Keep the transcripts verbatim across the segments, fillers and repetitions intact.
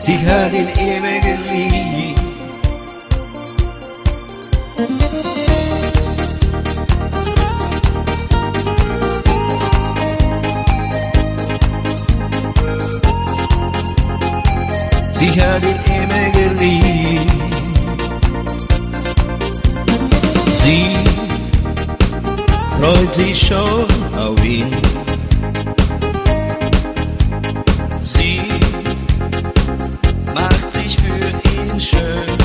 sie hat ihn immer geliebt. Sie hat ihn immer geliebt. Sie freut sich schon auf ihn. Sie macht sich für ihn schön.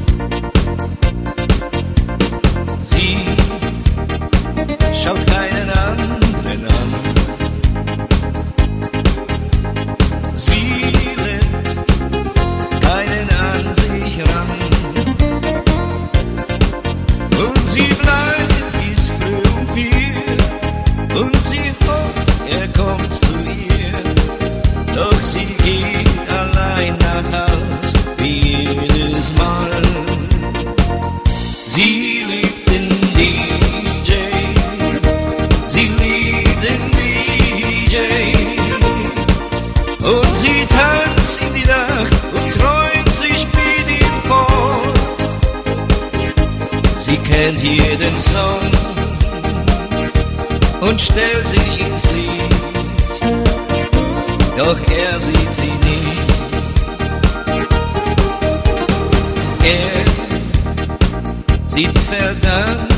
Sie schaut keinen anderen an. Sie lässt keinen an sich ran. Und sie bleibt bis früh um vier. Und sie hofft, er kommt zu ihr. Doch sie geht allein nach Haus, wie jedes Mal. Sie liebt den D J, sie liebt den D J. Und sie tanzt in die Nacht und träumt sich mit ihm fort. Sie kennt jeden Song und stellt sich ins Licht. Doch er sieht sie nicht. Er sieht verdammt